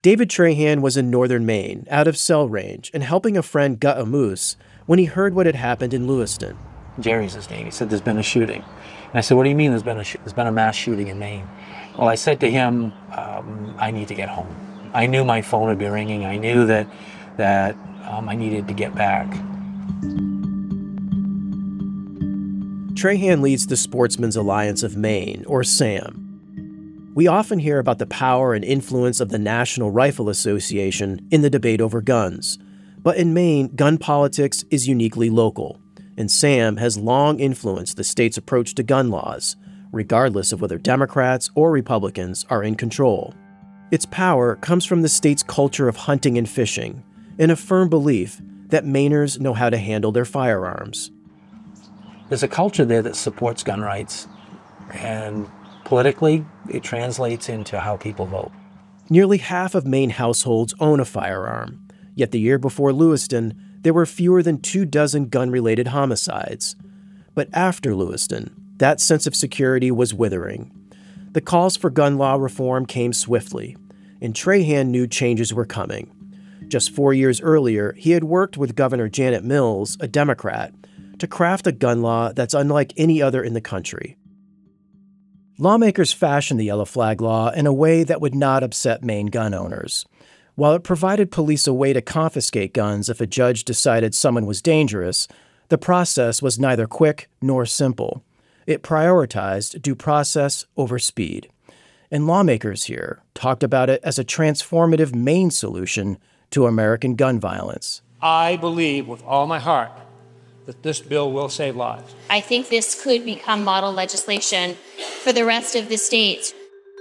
David Trahan was in northern Maine, out of cell range, and helping a friend gut a moose when he heard what had happened in Lewiston. Jerry's his name. He said, there's been a shooting. And I said, what do you mean there's been a mass shooting in Maine? Well, I said to him, I need to get home. I knew my phone would be ringing. I knew that I needed to get back. Trahan leads the Sportsmen's Alliance of Maine, or SAM. We often hear about the power and influence of the National Rifle Association in the debate over guns. But in Maine, gun politics is uniquely local, and SAM has long influenced the state's approach to gun laws, regardless of whether Democrats or Republicans are in control. Its power comes from the state's culture of hunting and fishing, and a firm belief that Mainers know how to handle their firearms. There's a culture there that supports gun rights, and politically, it translates into how people vote. Nearly half of Maine households own a firearm, yet the year before Lewiston, there were fewer than 24 gun-related homicides. But after Lewiston, that sense of security was withering. The calls for gun law reform came swiftly, and Trahan knew changes were coming. Just 4 years earlier, he had worked with Governor Janet Mills, a Democrat, to craft a gun law that's unlike any other in the country. Lawmakers fashioned the Yellow Flag Law in a way that would not upset Maine gun owners. While it provided police a way to confiscate guns if a judge decided someone was dangerous, the process was neither quick nor simple. It prioritized due process over speed. And lawmakers here talked about it as a transformative Maine solution to American gun violence. I believe with all my heart that this bill will save lives. I think this could become model legislation for the rest of the states.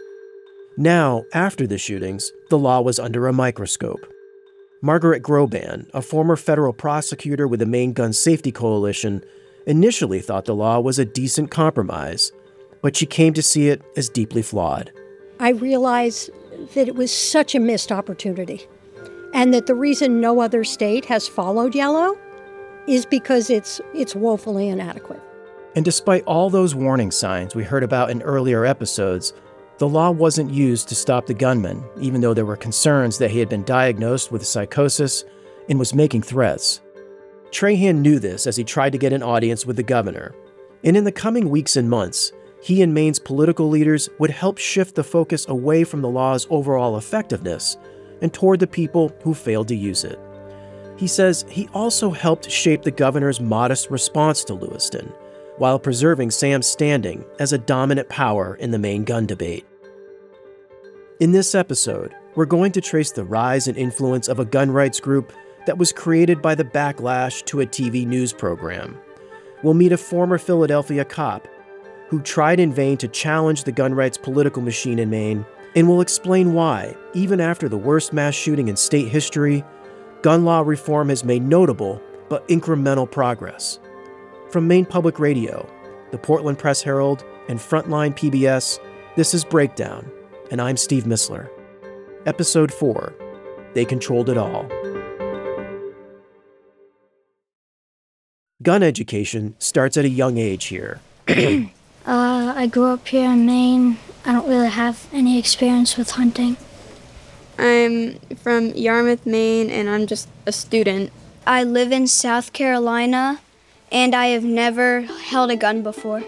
Now, after the shootings, the law was under a microscope. Margaret Groban, a former federal prosecutor with the Maine Gun Safety Coalition, initially thought the law was a decent compromise, but she came to see it as deeply flawed. I realized that it was such a missed opportunity, and that the reason no other state has followed Yellow is because it's woefully inadequate. And despite all those warning signs we heard about in earlier episodes, the law wasn't used to stop the gunman, even though there were concerns that he had been diagnosed with psychosis and was making threats. Trahan knew this as he tried to get an audience with the governor. And in the coming weeks and months, he and Maine's political leaders would help shift the focus away from the law's overall effectiveness and toward the people who failed to use it. He says he also helped shape the governor's modest response to Lewiston, while preserving Sam's standing as a dominant power in the Maine gun debate. In this episode, we're going to trace the rise and influence of a gun rights group that was created by the backlash to a TV news program. We'll meet a former Philadelphia cop who tried in vain to challenge the gun rights political machine in Maine, and we'll explain why, even after the worst mass shooting in state history, gun law reform has made notable but incremental progress. From Maine Public Radio, the Portland Press Herald, and Frontline PBS, this is Breakdown, and I'm Steve Missler. Episode 4, They Controlled It All. Gun education starts at a young age here. I grew up here in Maine. I don't really have any experience with hunting. I'm from Yarmouth, Maine, and I'm just a student. I live in South Carolina, and I have never held a gun before.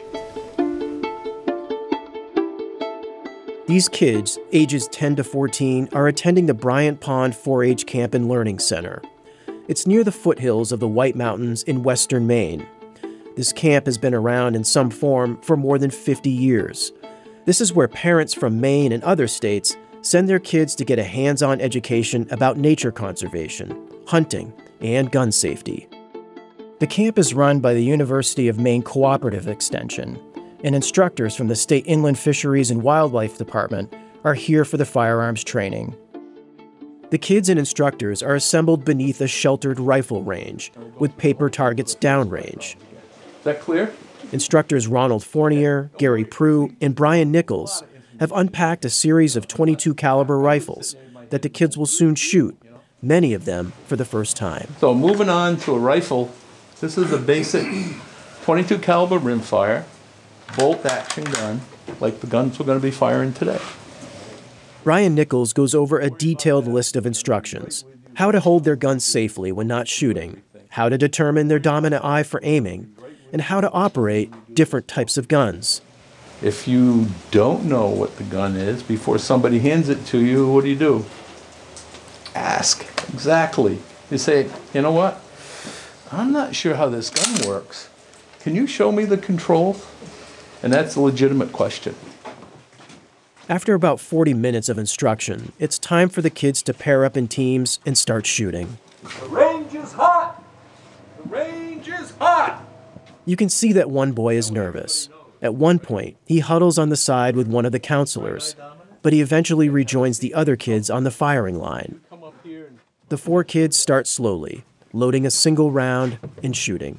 These kids, ages 10 to 14, are attending the Bryant Pond 4-H Camp and Learning Center. It's near the foothills of the White Mountains in western Maine. This camp has been around in some form for more than 50 years. This is where parents from Maine and other states send their kids to get a hands-on education about nature conservation, hunting, and gun safety. The camp is run by the University of Maine Cooperative Extension, and instructors from the State Inland Fisheries and Wildlife Department are here for the firearms training. The kids and instructors are assembled beneath a sheltered rifle range with paper targets downrange. Is that clear? Instructors Ronald Fournier, Gary Prue, and Brian Nichols have unpacked a series of .22 caliber rifles that the kids will soon shoot, many of them for the first time. So moving on to a rifle, this is a basic .22 caliber rimfire, bolt action gun, like the guns we're going to be firing today. Ryan Nichols goes over a detailed list of instructions: how to hold their guns safely when not shooting, how to determine their dominant eye for aiming, and how to operate different types of guns. If you don't know what the gun is before somebody hands it to you, what do? Ask. Exactly. You say, you know what? I'm not sure how this gun works. Can you show me the controls? And that's a legitimate question. After about 40 minutes of instruction, it's time for the kids to pair up in teams and start shooting. The range is hot! The range is hot! You can see that one boy is nervous. At one point, he huddles on the side with one of the counselors, but he eventually rejoins the other kids on the firing line. The 4 kids start slowly, loading a single round and shooting.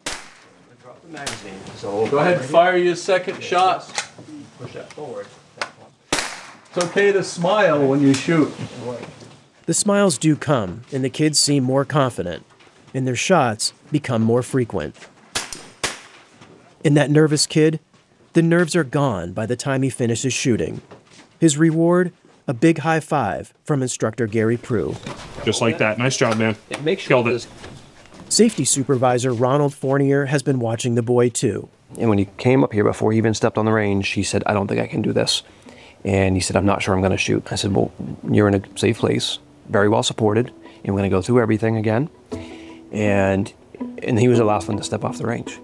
Go ahead and fire your second shot. Push that forward. It's okay to smile when you shoot. The smiles do come, and the kids seem more confident, and their shots become more frequent. In that nervous kid, the nerves are gone by the time he finishes shooting. His reward, a big high five from instructor Gary Prue. Just like that. Nice job, man. Killed it. Safety supervisor Ronald Fournier has been watching the boy too. And when he came up here, before he even stepped on the range, he said, I don't think I can do this. And he said, I'm not sure I'm going to shoot. I said, well, you're in a safe place, very well supported, and we're going to go through everything again. And he was the last one to step off the range.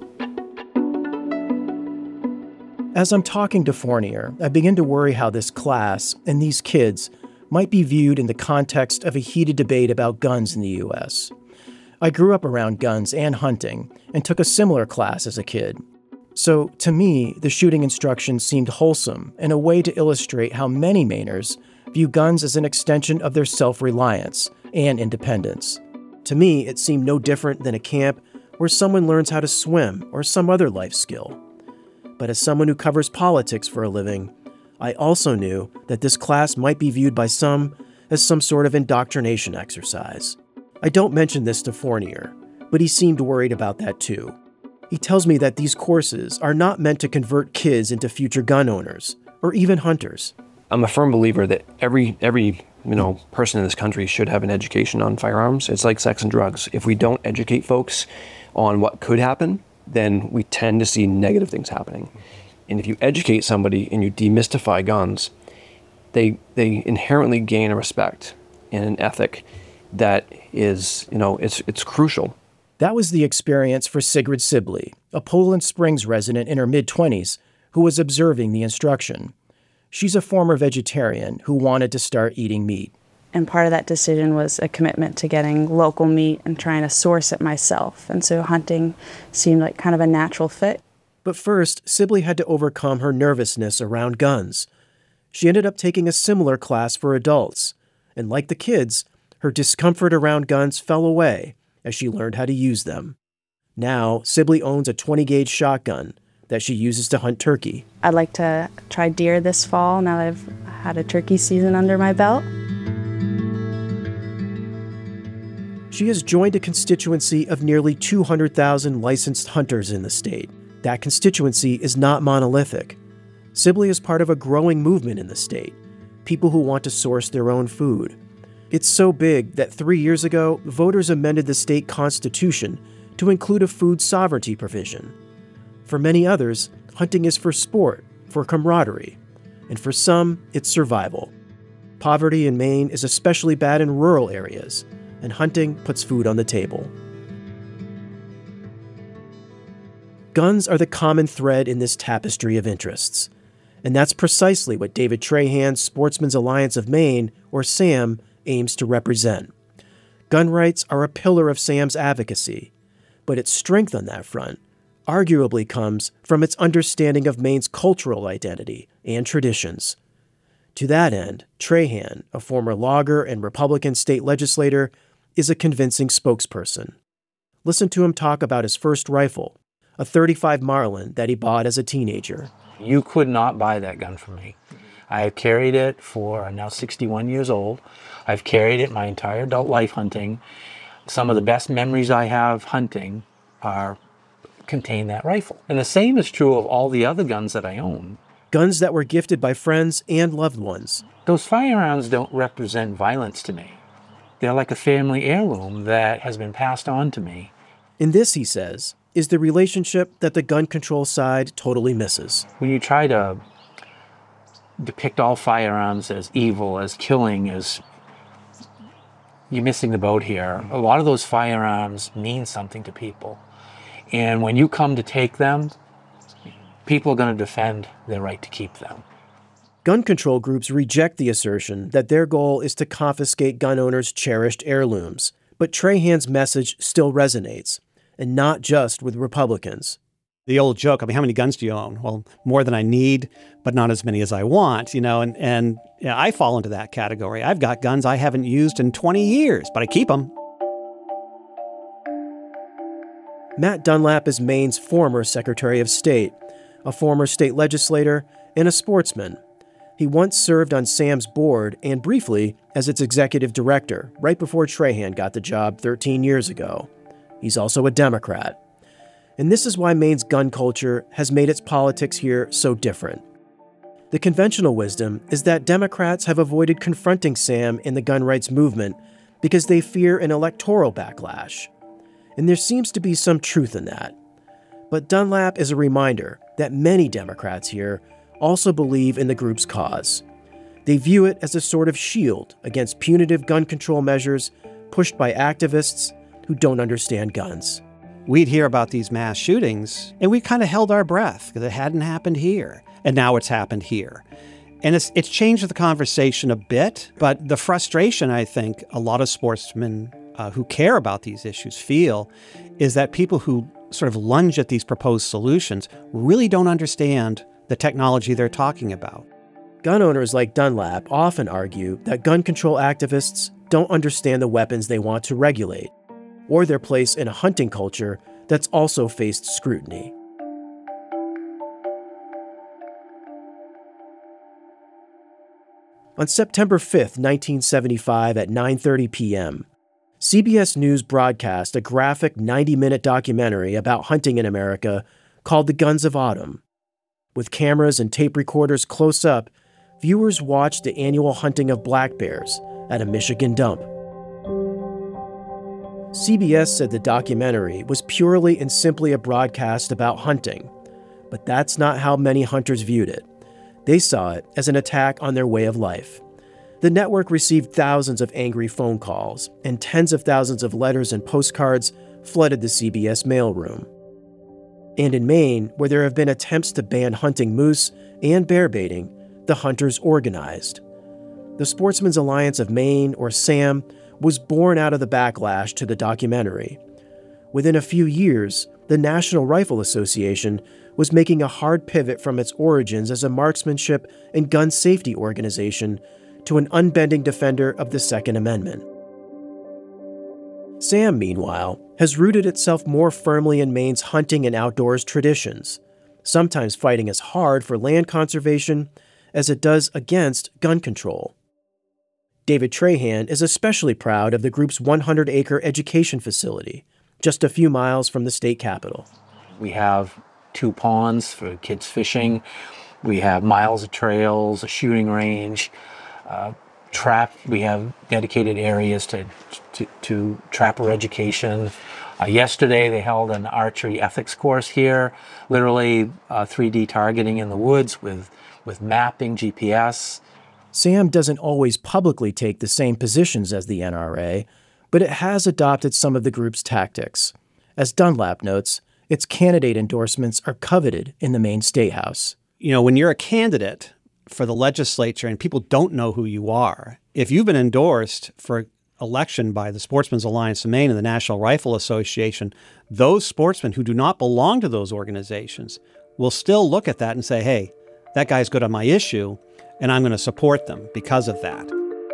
As I'm talking to Fournier, I begin to worry how this class and these kids might be viewed in the context of a heated debate about guns in the U.S. I grew up around guns and hunting and took a similar class as a kid. So, to me, the shooting instruction seemed wholesome and a way to illustrate how many Mainers view guns as an extension of their self-reliance and independence. To me, it seemed no different than a camp where someone learns how to swim or some other life skill. But as someone who covers politics for a living, I also knew that this class might be viewed by some as some sort of indoctrination exercise. I don't mention this to Fournier, but he seemed worried about that too. He tells me that these courses are not meant to convert kids into future gun owners or even hunters. I'm a firm believer that every person in this country should have an education on firearms. It's like sex and drugs. If we don't educate folks on what could happen, then we tend to see negative things happening. And if you educate somebody and you demystify guns, they inherently gain a respect and an ethic that is, it's crucial. That was the experience for Sigrid Sibley, a Poland Springs resident in her mid-20s who was observing the instruction. She's a former vegetarian who wanted to start eating meat. And part of that decision was a commitment to getting local meat and trying to source it myself. And so hunting seemed like kind of a natural fit. But first, Sibley had to overcome her nervousness around guns. She ended up taking a similar class for adults. And like the kids, her discomfort around guns fell away as she learned how to use them. Now, Sibley owns a 20-gauge shotgun that she uses to hunt turkey. I'd like to try deer this fall now that I've had a turkey season under my belt. She has joined a constituency of nearly 200,000 licensed hunters in the state. That constituency is not monolithic. Sibley is part of a growing movement in the state, people who want to source their own food. It's so big that 3 years ago, voters amended the state constitution to include a food sovereignty provision. For many others, hunting is for sport, for camaraderie, and for some, it's survival. Poverty in Maine is especially bad in rural areas, and hunting puts food on the table. Guns are the common thread in this tapestry of interests, and that's precisely what David Trahan's Sportsmen's Alliance of Maine, or SAM, aims to represent. Gun rights are a pillar of SAM's advocacy, but its strength on that front arguably comes from its understanding of Maine's cultural identity and traditions. To that end, Trahan, a former logger and Republican state legislator, is a convincing spokesperson. Listen to him talk about his first rifle, a .35 Marlin that he bought as a teenager. You could not buy that gun from me. I have carried it I'm now 61 years old. I've carried it my entire adult life hunting. Some of the best memories I have hunting contain that rifle. And the same is true of all the other guns that I own. guns that were gifted by friends and loved ones. Those firearms don't represent violence to me. They're like a family heirloom that has been passed on to me. And this, he says, is the relationship that the gun control side totally misses. When you try to depict all firearms as evil, as killing, as you're missing the boat here. A lot of those firearms mean something to people. And when you come to take them, people are going to defend their right to keep them. Gun control groups reject the assertion that their goal is to confiscate gun owners' cherished heirlooms. But Trahan's message still resonates, and not just with Republicans. The old joke, how many guns do you own? Well, more than I need, but not as many as I want, and I fall into that category. I've got guns I haven't used in 20 years, but I keep them. Matt Dunlap is Maine's former Secretary of State, a former state legislator, and a sportsman. He once served on SAM's board and briefly as its executive director, right before Trahan got the job 13 years ago. He's also a Democrat. And this is why Maine's gun culture has made its politics here so different. The conventional wisdom is that Democrats have avoided confronting Sam in the gun rights movement because they fear an electoral backlash. And there seems to be some truth in that. But Dunlap is a reminder that many Democrats here also believe in the group's cause. They view it as a sort of shield against punitive gun control measures pushed by activists who don't understand guns. We'd hear about these mass shootings, and we kind of held our breath because it hadn't happened here. And now it's happened here. And it's changed the conversation a bit, but the frustration I think a lot of sportsmen who care about these issues feel is that people who sort of lunge at these proposed solutions really don't understand the technology they're talking about. Gun owners like Dunlap often argue that gun control activists don't understand the weapons they want to regulate, or their place in a hunting culture that's also faced scrutiny. On September 5th, 1975 at 9:30 p.m., CBS News broadcast a graphic 90-minute documentary about hunting in America called The Guns of Autumn. With cameras and tape recorders close up, viewers watched the annual hunting of black bears at a Michigan dump. CBS said the documentary was purely and simply a broadcast about hunting, but that's not how many hunters viewed it. They saw it as an attack on their way of life. The network received thousands of angry phone calls, and tens of thousands of letters and postcards flooded the CBS mailroom. And in Maine, where there have been attempts to ban hunting moose and bear baiting, the hunters organized. The Sportsmen's Alliance of Maine, or SAM, was born out of the backlash to the documentary. Within a few years, the National Rifle Association was making a hard pivot from its origins as a marksmanship and gun safety organization to an unbending defender of the Second Amendment. SAM, meanwhile, has rooted itself more firmly in Maine's hunting and outdoors traditions, sometimes fighting as hard for land conservation as it does against gun control. David Trahan is especially proud of the group's 100-acre education facility, just a few miles from the state capitol. We have 2 ponds for kids fishing. We have miles of trails, a shooting range, we have dedicated areas to trapper education. Yesterday they held an archery ethics course here, literally 3D targeting in the woods with mapping, GPS. SAM doesn't always publicly take the same positions as the NRA, but it has adopted some of the group's tactics. As Dunlap notes, its candidate endorsements are coveted in the Maine State House. When you're a candidate for the legislature and people don't know who you are, if you've been endorsed for election by the Sportsmen's Alliance of Maine and the National Rifle Association, those sportsmen who do not belong to those organizations will still look at that and say, hey, that guy's good on my issue, and I'm going to support them because of that.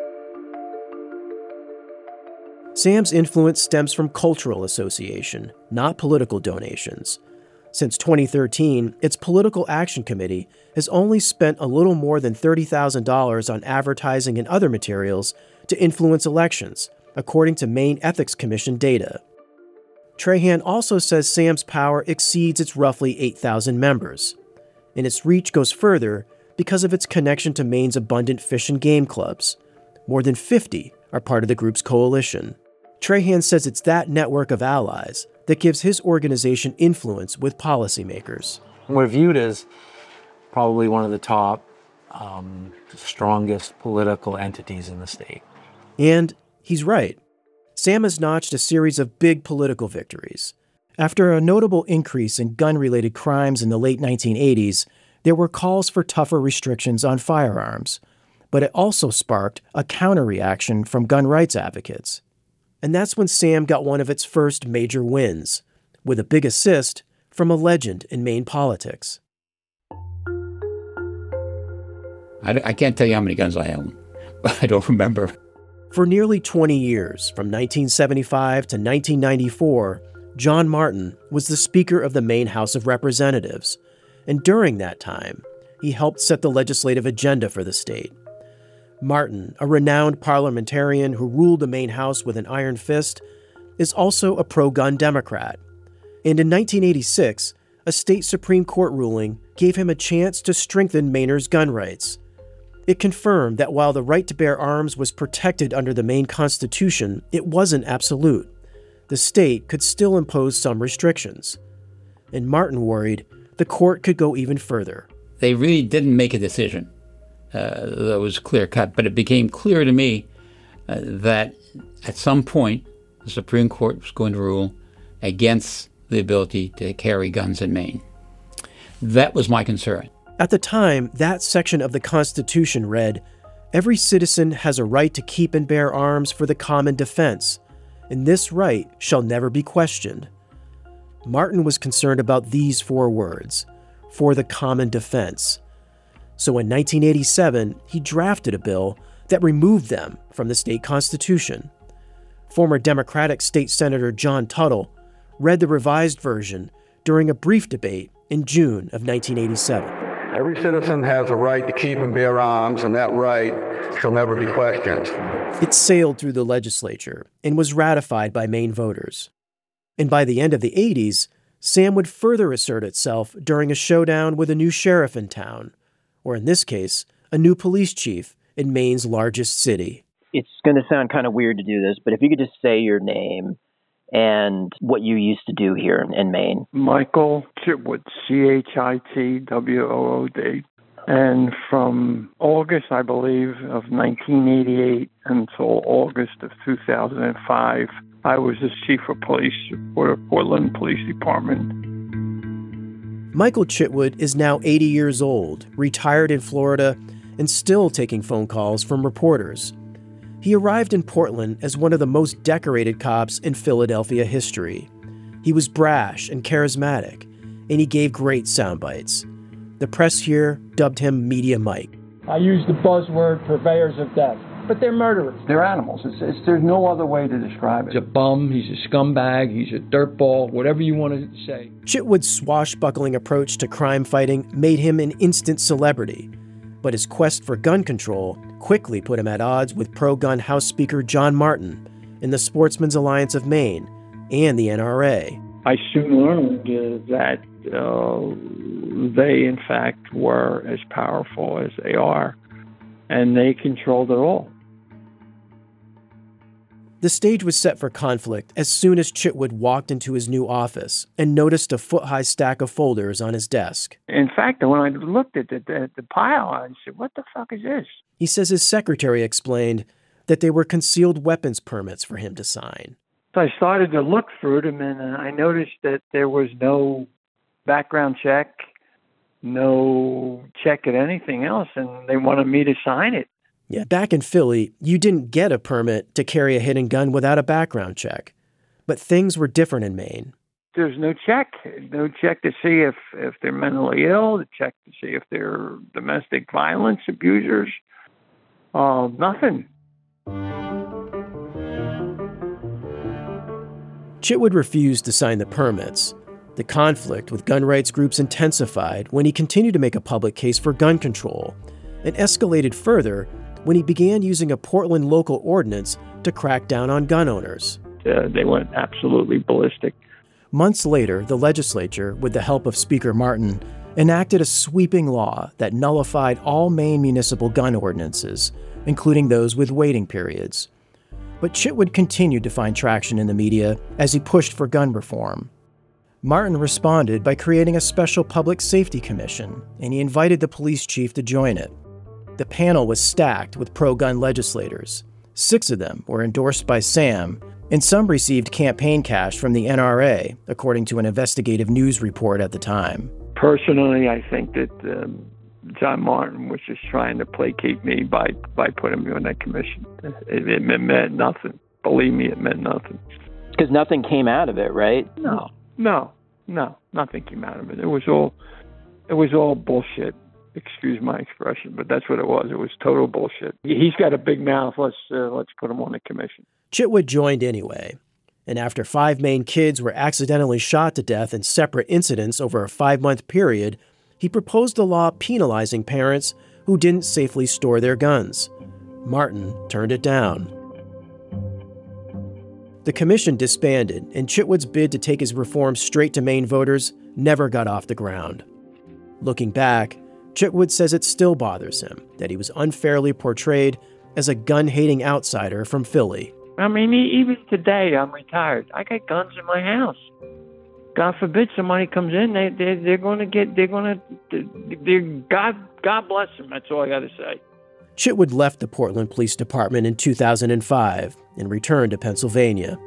SAM's influence stems from cultural association, not political donations. Since 2013, its Political Action Committee has only spent a little more than $30,000 on advertising and other materials to influence elections, according to Maine Ethics Commission data. Trahan also says SAM's power exceeds its roughly 8,000 members. and its reach goes further because of its connection to Maine's abundant fish and game clubs. More than 50 are part of the group's coalition. Trahan says it's that network of allies that gives his organization influence with policymakers. We're viewed as probably one of the top, strongest political entities in the state. And he's right. Sam has notched a series of big political victories. After a notable increase in gun-related crimes in the late 1980s, there were calls for tougher restrictions on firearms, but it also sparked a counter-reaction from gun rights advocates. And that's when Sam got one of its first major wins, with a big assist from a legend in Maine politics. I can't tell you how many guns I own, but I don't remember. For nearly 20 years, from 1975 to 1994, John Martin was the Speaker of the Maine House of Representatives, and during that time, he helped set the legislative agenda for the state. Martin, a renowned parliamentarian who ruled the Maine House with an iron fist, is also a pro-gun Democrat. And in 1986, a state Supreme Court ruling gave him a chance to strengthen Mainers' gun rights. It confirmed that while the right to bear arms was protected under the Maine Constitution, it wasn't absolute. The state could still impose some restrictions. And Martin worried the court could go even further. They really didn't make a decision that was clear-cut, but it became clear to me that at some point the Supreme Court was going to rule against the ability to carry guns in Maine. That was my concern. At the time, that section of the Constitution read, "Every citizen has a right to keep and bear arms for the common defense, and this right shall never be questioned." Martin was concerned about these 4 words, "for the common defense." So in 1987, he drafted a bill that removed them from the state constitution. Former Democratic State Senator John Tuttle read the revised version during a brief debate in June of 1987. Every citizen has a right to keep and bear arms, and that right shall never be questioned. It sailed through the legislature and was ratified by Maine voters. And by the end of the 80s, Sam would further assert itself during a showdown with a new sheriff in town, or in this case, a new police chief in Maine's largest city. It's going to sound kind of weird to do this, but if you could just say your name and what you used to do here in Maine. Michael Chitwood, Chitwood. And from August, I believe, of 1988 until August of 2005, I was the chief of police for the Portland Police Department. Michael Chitwood is now 80 years old, retired in Florida, and still taking phone calls from reporters. He arrived in Portland as one of the most decorated cops in Philadelphia history. He was brash and charismatic, and he gave great sound bites. The press here dubbed him Media Mike. I use the buzzword purveyors of death, but they're murderers. They're animals. There's no other way to describe it. He's a bum, he's a scumbag, he's a dirtball, whatever you want to say. Chitwood's swashbuckling approach to crime fighting made him an instant celebrity, but his quest for gun control quickly put him at odds with pro-gun House Speaker John Martin in the Sportsmen's Alliance of Maine and the NRA. I soon learned that they, in fact, were as powerful as they are, and they controlled it all. The stage was set for conflict as soon as Chitwood walked into his new office and noticed a foot-high stack of folders on his desk. In fact, when I looked at the pile, I said, "What the fuck is this?" He says his secretary explained that they were concealed weapons permits for him to sign. So I started to look through them, and I noticed that there was no background check, no check at anything else, and they wanted me to sign it. Yeah, back in Philly, you didn't get a permit to carry a hidden gun without a background check. But things were different in Maine. There's no check to see if they're mentally ill, to check to see if they're domestic violence abusers, nothing. Chitwood refused to sign the permits. The conflict with gun rights groups intensified when he continued to make a public case for gun control, and escalated further when he began using a Portland local ordinance to crack down on gun owners. They went absolutely ballistic. Months later, the legislature, with the help of Speaker Martin, enacted a sweeping law that nullified all Maine municipal gun ordinances, including those with waiting periods. But Chitwood continued to find traction in the media as he pushed for gun reform. Martin responded by creating a special public safety commission, and he invited the police chief to join it. The panel was stacked with pro-gun legislators. 6 of them were endorsed by Sam, and some received campaign cash from the NRA, according to an investigative news report at the time. Personally, I think that John Martin was just trying to placate me by putting me on that commission. It meant nothing. Believe me, it meant nothing. Because nothing came out of it, right? No, nothing came out of it. It was all bullshit. Excuse my expression, but that's what it was. It was total bullshit. He's got a big mouth. Let's put him on the commission. Chitwood joined anyway, and after 5 Maine kids were accidentally shot to death in separate incidents over a 5-month period, he proposed a law penalizing parents who didn't safely store their guns. Martin turned it down. The commission disbanded, and Chitwood's bid to take his reforms straight to Maine voters never got off the ground. Looking back, Chitwood says it still bothers him that he was unfairly portrayed as a gun-hating outsider from Philly. I mean, even today, I'm retired. I got guns in my house. God forbid somebody comes in, God bless them. That's all I got to say. Chitwood left the Portland Police Department in 2005 and returned to Pennsylvania.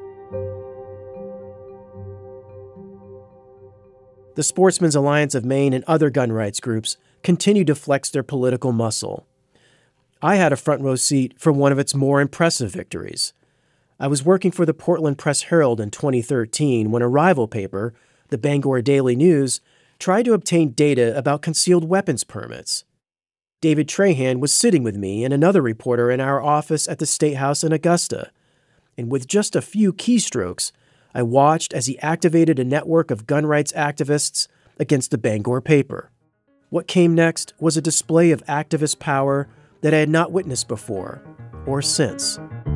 The Sportsmen's Alliance of Maine and other gun rights groups continued to flex their political muscle. I had a front row seat for one of its more impressive victories. I was working for the Portland Press-Herald in 2013 when a rival paper, the Bangor Daily News, tried to obtain data about concealed weapons permits. David Trahan was sitting with me and another reporter in our office at the State House in Augusta, and with just a few keystrokes, I watched as he activated a network of gun rights activists against the Bangor paper. What came next was a display of activist power that I had not witnessed before or since.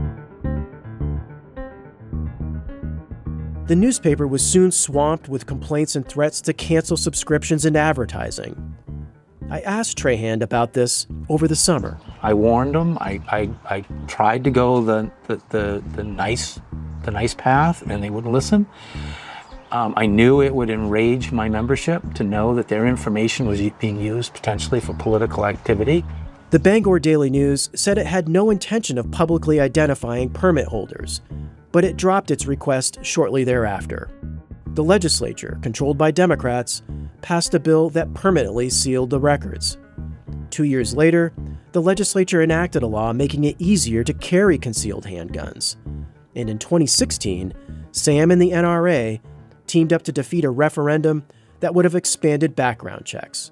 The newspaper was soon swamped with complaints and threats to cancel subscriptions and advertising. I asked Trahan about this over the summer. I warned him. I tried to go the nice path, and they wouldn't listen. I knew it would enrage my membership to know that their information was being used potentially for political activity. The Bangor Daily News said it had no intention of publicly identifying permit holders, but it dropped its request shortly thereafter. The legislature, controlled by Democrats, passed a bill that permanently sealed the records. 2 years later, the legislature enacted a law making it easier to carry concealed handguns. And in 2016, Sam and the NRA teamed up to defeat a referendum that would have expanded background checks.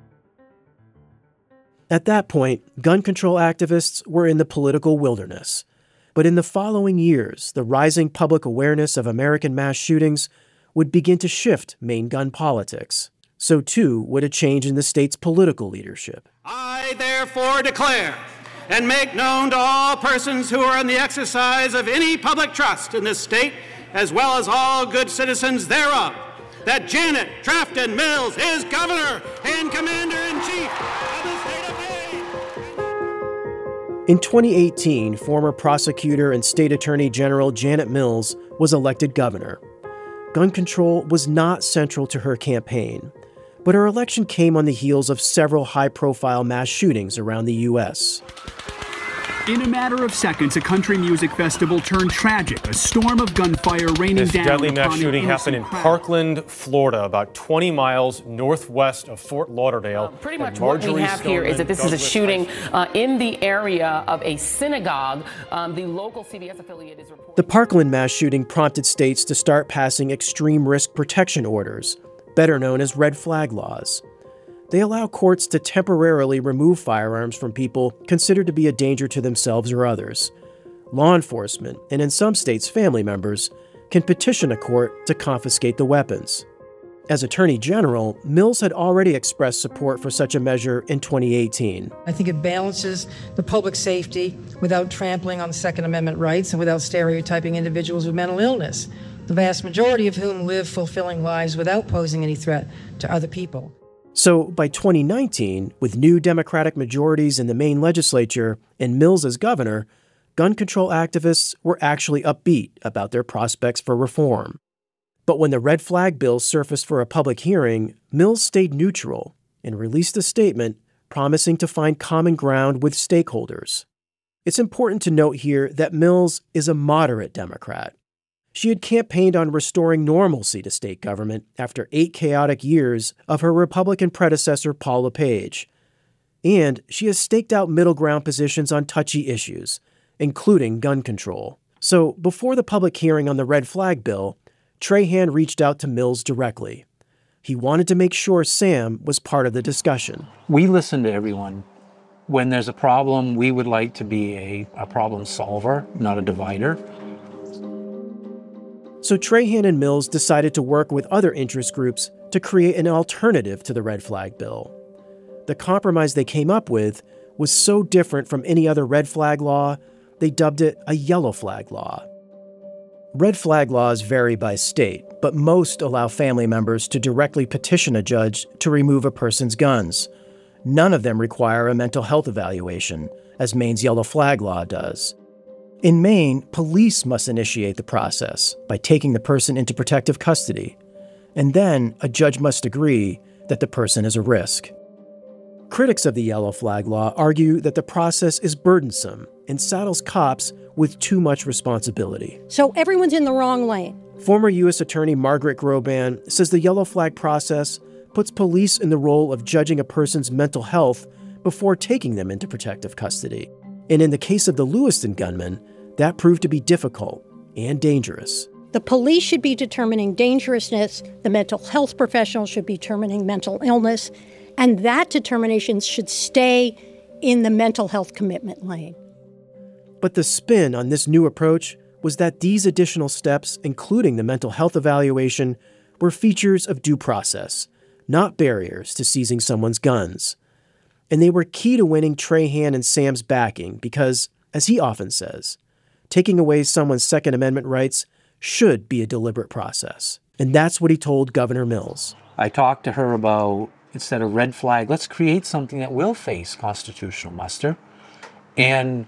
At that point, gun control activists were in the political wilderness. But in the following years, the rising public awareness of American mass shootings would begin to shift Maine gun politics. So too would a change in the state's political leadership. I therefore declare and make known to all persons who are in the exercise of any public trust in this state, as well as all good citizens thereof, that Janet Trafton Mills is Governor and Commander-in-Chief of the state of Maine. In 2018, former prosecutor and state attorney general Janet Mills was elected governor. Gun control was not central to her campaign, but her election came on the heels of several high-profile mass shootings around the U.S. In a matter of seconds, a country music festival turned tragic. A storm of gunfire raining this down. This deadly mass upon shooting happened in Parkland, Florida, about 20 miles northwest of Fort Lauderdale. Pretty much what we have here is that this is a shooting in the area of a synagogue. The local CBS affiliate is reporting. The Parkland mass shooting prompted states to start passing extreme risk protection orders, better known as red flag laws. They allow courts to temporarily remove firearms from people considered to be a danger to themselves or others. Law enforcement, and in some states family members, can petition a court to confiscate the weapons. As Attorney General, Mills had already expressed support for such a measure in 2018. I think it balances the public safety without trampling on Second Amendment rights and without stereotyping individuals with mental illness, the vast majority of whom live fulfilling lives without posing any threat to other people. So by 2019, with new Democratic majorities in the Maine legislature and Mills as governor, gun control activists were actually upbeat about their prospects for reform. But when the red flag bill surfaced for a public hearing, Mills stayed neutral and released a statement promising to find common ground with stakeholders. It's important to note here that Mills is a moderate Democrat. She had campaigned on restoring normalcy to state government after 8 chaotic years of her Republican predecessor, Paul LePage. And she has staked out middle ground positions on touchy issues, including gun control. So before the public hearing on the red flag bill, Trahan reached out to Mills directly. He wanted to make sure Sam was part of the discussion. We listen to everyone. When there's a problem, we would like to be a problem solver, not a divider. So Trahan and Mills decided to work with other interest groups to create an alternative to the red flag bill. The compromise they came up with was so different from any other red flag law, they dubbed it a yellow flag law. Red flag laws vary by state, but most allow family members to directly petition a judge to remove a person's guns. None of them require a mental health evaluation, as Maine's yellow flag law does. In Maine, police must initiate the process by taking the person into protective custody, and then a judge must agree that the person is a risk. Critics of the yellow flag law argue that the process is burdensome and saddles cops with too much responsibility. So everyone's in the wrong lane. Former U.S. Attorney Margaret Groban says the yellow flag process puts police in the role of judging a person's mental health before taking them into protective custody. And in the case of the Lewiston gunman, that proved to be difficult and dangerous. The police should be determining dangerousness, the mental health professionals should be determining mental illness, and that determination should stay in the mental health commitment lane. But the spin on this new approach was that these additional steps, including the mental health evaluation, were features of due process, not barriers to seizing someone's guns. And they were key to winning Trahan and Sam's backing because, as he often says, taking away someone's Second Amendment rights should be a deliberate process. And that's what he told Governor Mills. I talked to her about, instead of red flag, let's create something that will face constitutional muster and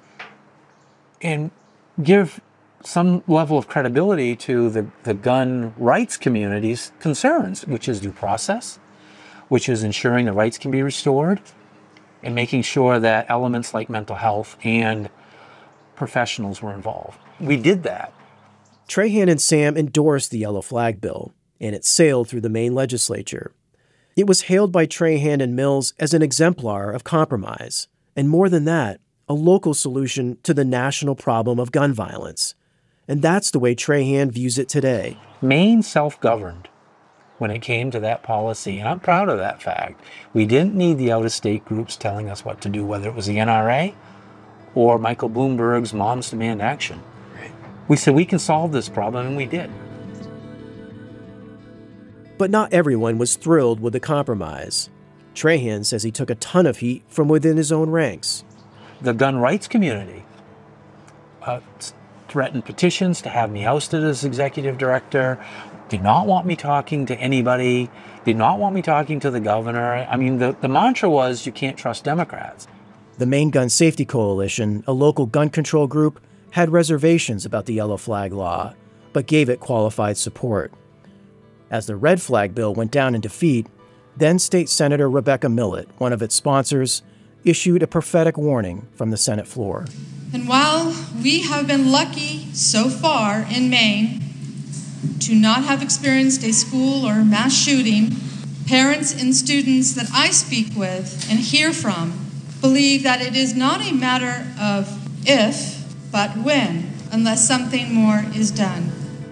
give some level of credibility to the gun rights community's concerns, which is due process, which is ensuring the rights can be restored, and making sure that elements like mental health and professionals were involved. We did that. Trahan and Sam endorsed the yellow flag bill, and it sailed through the Maine legislature. It was hailed by Trahan and Mills as an exemplar of compromise, and more than that, a local solution to the national problem of gun violence. And that's the way Trahan views it today. Maine self-governed when it came to that policy, and I'm proud of that fact. We didn't need the out-of-state groups telling us what to do, whether it was the NRA or Michael Bloomberg's Moms Demand Action. We said we can solve this problem, and we did. But not everyone was thrilled with the compromise. Trahan says he took a ton of heat from within his own ranks. The gun rights community threatened petitions to have me ousted as executive director, did not want me talking to anybody, did not want me talking to the governor. I mean, the mantra was, you can't trust Democrats. The Maine Gun Safety Coalition, a local gun control group, had reservations about the yellow flag law, but gave it qualified support. As the red flag bill went down in defeat, then State Senator Rebecca Millett, one of its sponsors, issued a prophetic warning from the Senate floor. And while we have been lucky so far in Maine to not have experienced a school or mass shooting, parents and students that I speak with and hear from believe that it is not a matter of if, but when, unless something more is done.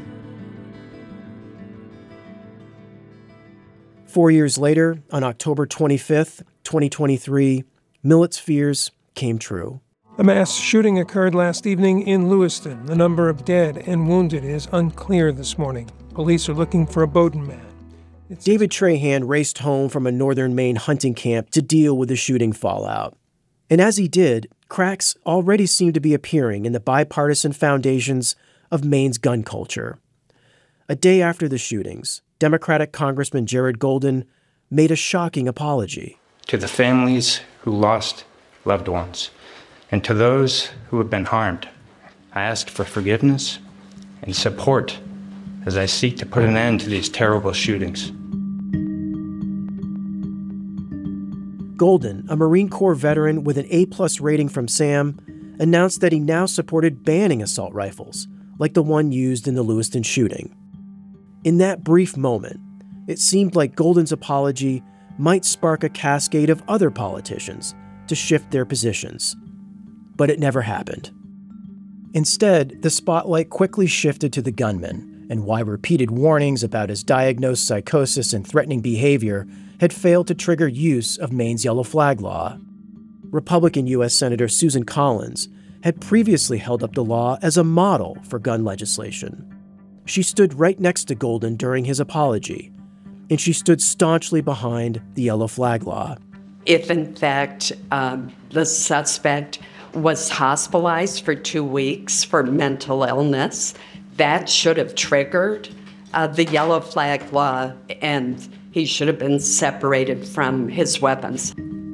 4 years later, on October 25th, 2023, Millett's fears came true. A mass shooting occurred last evening in Lewiston. The number of dead and wounded is unclear this morning. Police are looking for a Bowdoin man. David Trahan raced home from a northern Maine hunting camp to deal with the shooting fallout. And as he did, cracks already seemed to be appearing in the bipartisan foundations of Maine's gun culture. A day after the shootings, Democratic Congressman Jared Golden made a shocking apology. To the families who lost loved ones, and to those who have been harmed, I ask for forgiveness and support as I seek to put an end to these terrible shootings. Golden, a Marine Corps veteran with an A+ rating from SAM, announced that he now supported banning assault rifles, like the one used in the Lewiston shooting. In that brief moment, it seemed like Golden's apology might spark a cascade of other politicians to shift their positions. But it never happened. Instead, the spotlight quickly shifted to the gunman and why repeated warnings about his diagnosed psychosis and threatening behavior had failed to trigger use of Maine's yellow flag law. Republican U.S. Senator Susan Collins had previously held up the law as a model for gun legislation. She stood right next to Golden during his apology, and she stood staunchly behind the yellow flag law. If, in fact, the suspect was hospitalized for 2 weeks for mental illness, that should have triggered the yellow flag law, and he should have been separated from his weapons.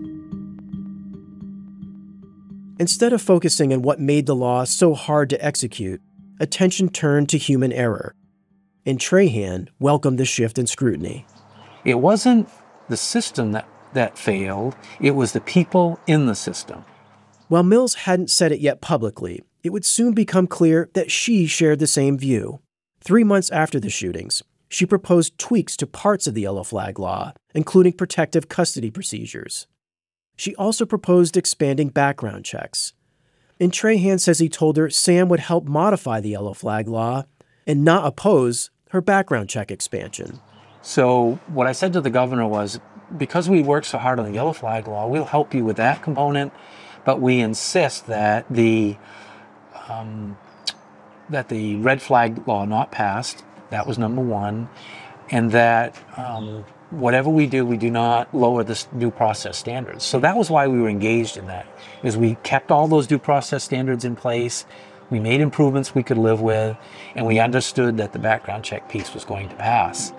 Instead of focusing on what made the law so hard to execute, attention turned to human error. And Trahan welcomed the shift in scrutiny. It wasn't the system that failed, it was the people in the system. While Mills hadn't said it yet publicly, it would soon become clear that she shared the same view. 3 months after the shootings, she proposed tweaks to parts of the yellow flag law, including protective custody procedures. She also proposed expanding background checks. And Trahan says he told her Sam would help modify the yellow flag law and not oppose her background check expansion. So what I said to the governor was, because we worked so hard on the yellow flag law, we'll help you with that component, but we insist that the red flag law not passed. That was number one, and that whatever we do not lower the due process standards. So that was why we were engaged in that, is we kept all those due process standards in place, we made improvements we could live with, and we understood that the background check piece was going to pass.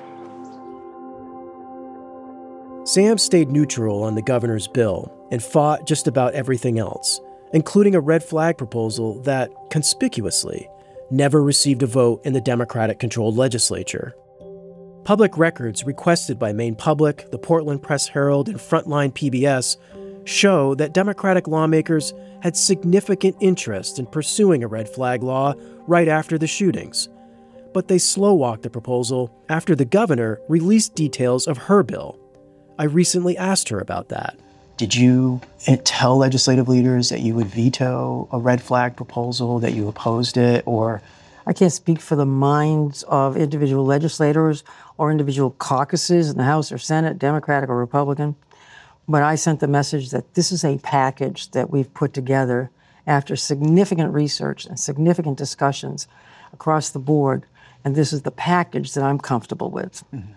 Sam stayed neutral on the governor's bill and fought just about everything else, including a red flag proposal that, conspicuously, never received a vote in the Democratic-controlled legislature. Public records requested by Maine Public, the Portland Press-Herald, and Frontline PBS show that Democratic lawmakers had significant interest in pursuing a red flag law right after the shootings. But they slow-walked the proposal after the governor released details of her bill. I recently asked her about that. Did you tell legislative leaders that you would veto a red flag proposal, that you opposed it, or? I can't speak for the minds of individual legislators or individual caucuses in the House or Senate, Democratic or Republican, but I sent the message that this is a package that we've put together after significant research and significant discussions across the board, and this is the package that I'm comfortable with. Mm-hmm.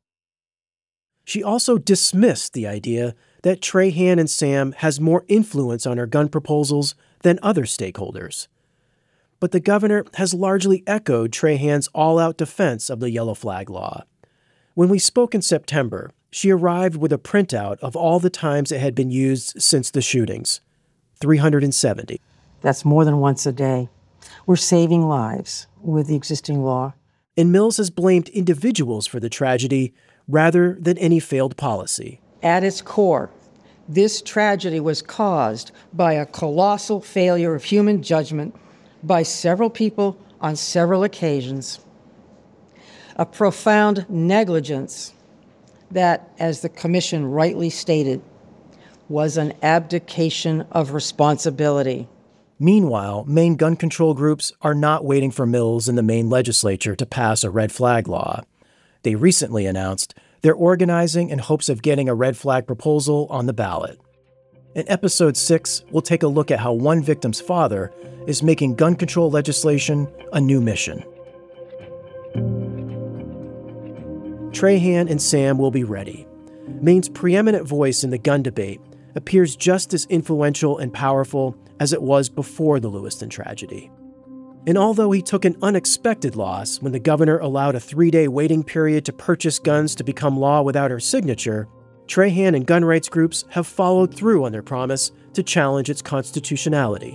She also dismissed the idea that Trahan and Sam has more influence on her gun proposals than other stakeholders. But the governor has largely echoed Trahan's all-out defense of the yellow flag law. When we spoke in September, she arrived with a printout of all the times it had been used since the shootings, 370. That's more than once a day. We're saving lives with the existing law. And Mills has blamed individuals for the tragedy rather than any failed policy. At its core, this tragedy was caused by a colossal failure of human judgment by several people on several occasions. A profound negligence that, as the commission rightly stated, was an abdication of responsibility. Meanwhile, Maine gun control groups are not waiting for Mills in the Maine legislature to pass a red flag law. They recently announced they're organizing in hopes of getting a red flag proposal on the ballot. In Episode 6, we'll take a look at how one victim's father is making gun control legislation a new mission. Trahan and Sam will be ready. Maine's preeminent voice in the gun debate appears just as influential and powerful as it was before the Lewiston tragedy. And although he took an unexpected loss when the governor allowed a 3-day waiting period to purchase guns to become law without her signature, Trahan and gun rights groups have followed through on their promise to challenge its constitutionality.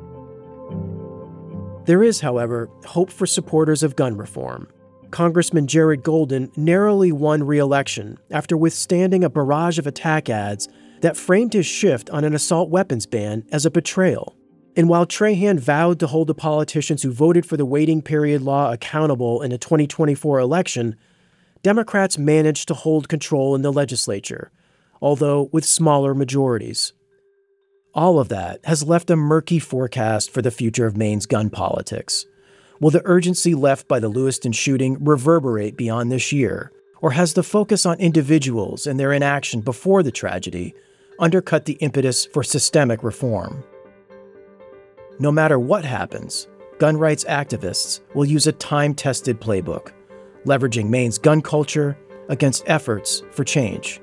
There is, however, hope for supporters of gun reform. Congressman Jared Golden narrowly won re-election after withstanding a barrage of attack ads that framed his shift on an assault weapons ban as a betrayal. And while Trahan vowed to hold the politicians who voted for the waiting period law accountable in the 2024 election, Democrats managed to hold control in the legislature, although with smaller majorities. All of that has left a murky forecast for the future of Maine's gun politics. Will the urgency left by the Lewiston shooting reverberate beyond this year, or has the focus on individuals and their inaction before the tragedy undercut the impetus for systemic reform? No matter what happens, gun rights activists will use a time-tested playbook, leveraging Maine's gun culture against efforts for change.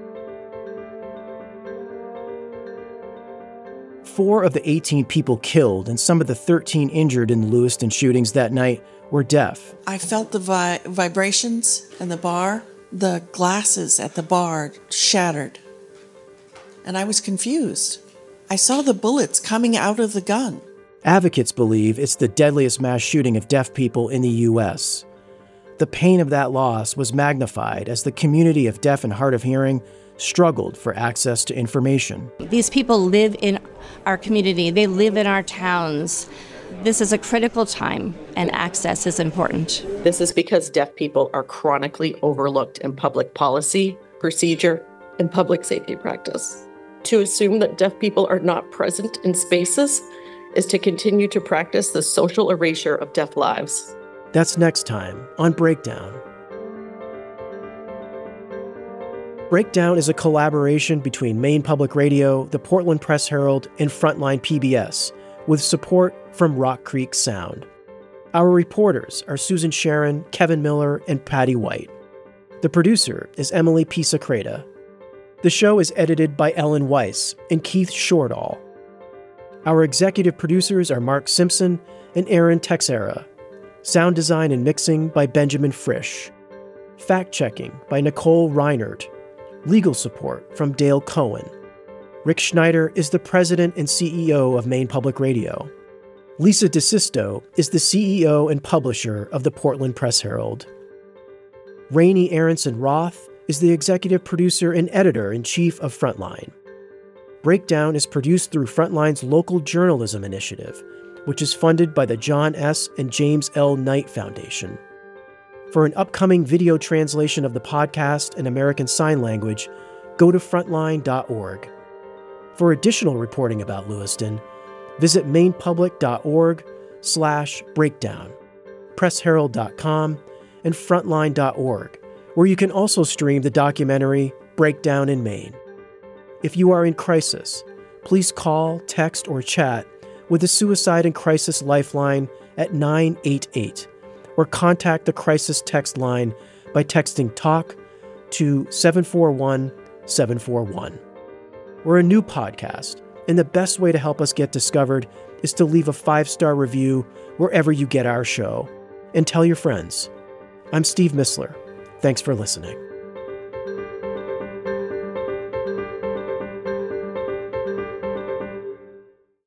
4 of the 18 people killed and some of the 13 injured in the Lewiston shootings that night were deaf. I felt the vibrations in the bar. The glasses at the bar shattered, and I was confused. I saw the bullets coming out of the gun. Advocates believe it's the deadliest mass shooting of deaf people in the U.S. The pain of that loss was magnified as the community of deaf and hard of hearing struggled for access to information. These people live in our community. They live in our towns. This is a critical time, and access is important. This is because deaf people are chronically overlooked in public policy, procedure, and public safety practice. To assume that deaf people are not present in spaces is to continue to practice the social erasure of deaf lives. That's next time on Breakdown. Breakdown is a collaboration between Maine Public Radio, the Portland Press Herald, and Frontline PBS, with support from Rock Creek Sound. Our reporters are Susan Sharon, Kevin Miller, and Patty White. The producer is Emily Pisacreta. The show is edited by Ellen Weiss and Keith Shortall. Our executive producers are Mark Simpson and Aaron Texera. Sound design and mixing by Benjamin Frisch. Fact-checking by Nicole Reinert. Legal support from Dale Cohen. Rick Schneider is the president and CEO of Maine Public Radio. Lisa DeSisto is the CEO and publisher of the Portland Press Herald. Rainey Aronson Roth is the executive producer and editor-in-chief of Frontline. Breakdown is produced through Frontline's local journalism initiative, which is funded by the John S. and James L. Knight Foundation. For an upcoming video translation of the podcast in American Sign Language, go to frontline.org. For additional reporting about Lewiston, visit mainepublic.org/breakdown, pressherald.com, and frontline.org, where you can also stream the documentary Breakdown in Maine. If you are in crisis, please call, text, or chat with the Suicide and Crisis Lifeline at 988, or contact the crisis text line by texting TALK to 741-741. We're a new podcast, and the best way to help us get discovered is to leave a 5-star review wherever you get our show, and tell your friends. I'm Steve Missler. Thanks for listening.